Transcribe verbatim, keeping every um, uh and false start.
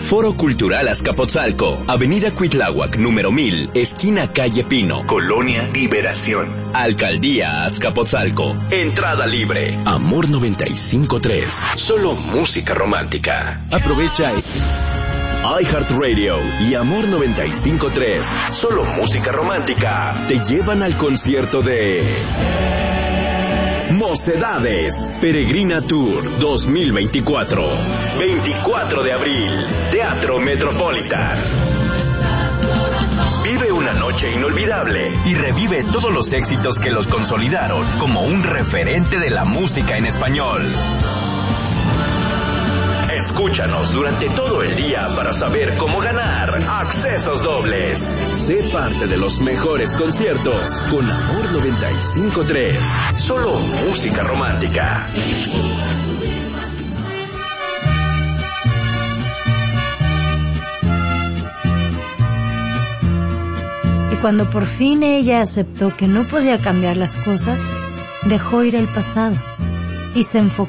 Foro Cultural Azcapotzalco, Avenida Cuitláhuac, número mil, esquina Calle Pino, Colonia Liberación. Alcaldía Azcapotzalco. Entrada libre. Amor noventa y cinco punto tres. Solo música romántica. Aprovecha iHeartRadio y Amor noventa y cinco punto tres. Solo música romántica. Te llevan al concierto de Mocedades Peregrina Tour dos mil veinticuatro. veinticuatro de abril. Teatro Metropolitan. Vive una noche inolvidable y revive todos los éxitos que los consolidaron como un referente de la música en español. Escúchanos durante todo el día para saber cómo ganar accesos dobles. Sé parte de los mejores conciertos con Amor noventa y cinco punto tres. Solo música romántica. Y cuando por fin ella aceptó que no podía cambiar las cosas, dejó ir el pasado y se enfocó